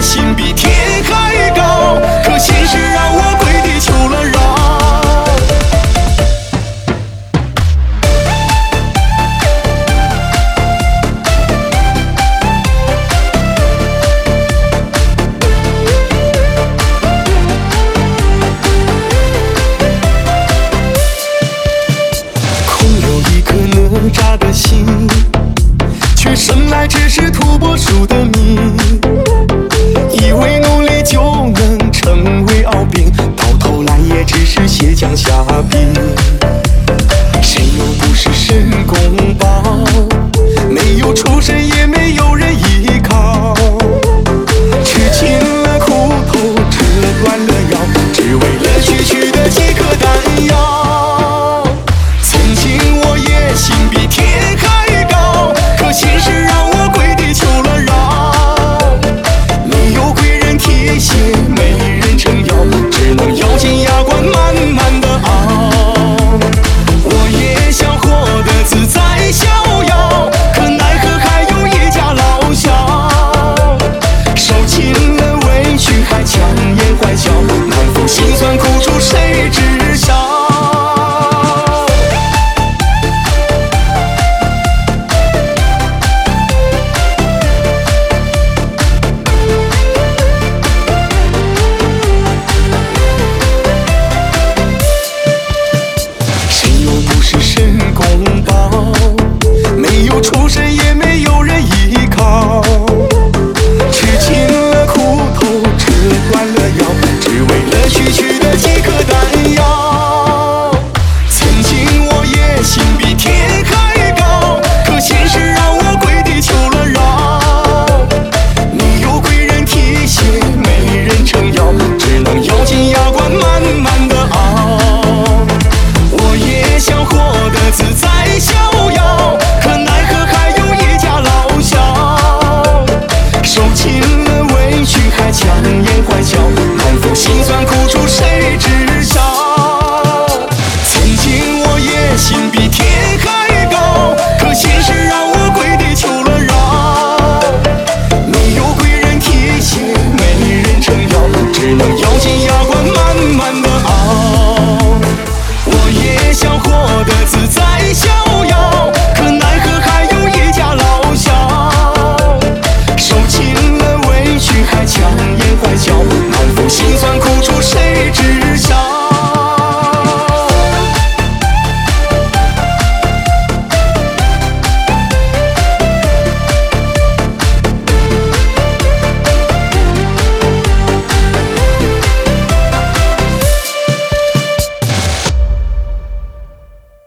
心比天还高，可现实让我跪地求了饶。空有一颗哪吒的心，却生来只是土拨鼠的命，以为努力就能成为敖丙，到头来也只是鞋匠虾兵。谁又不是神功宝，没有出身也没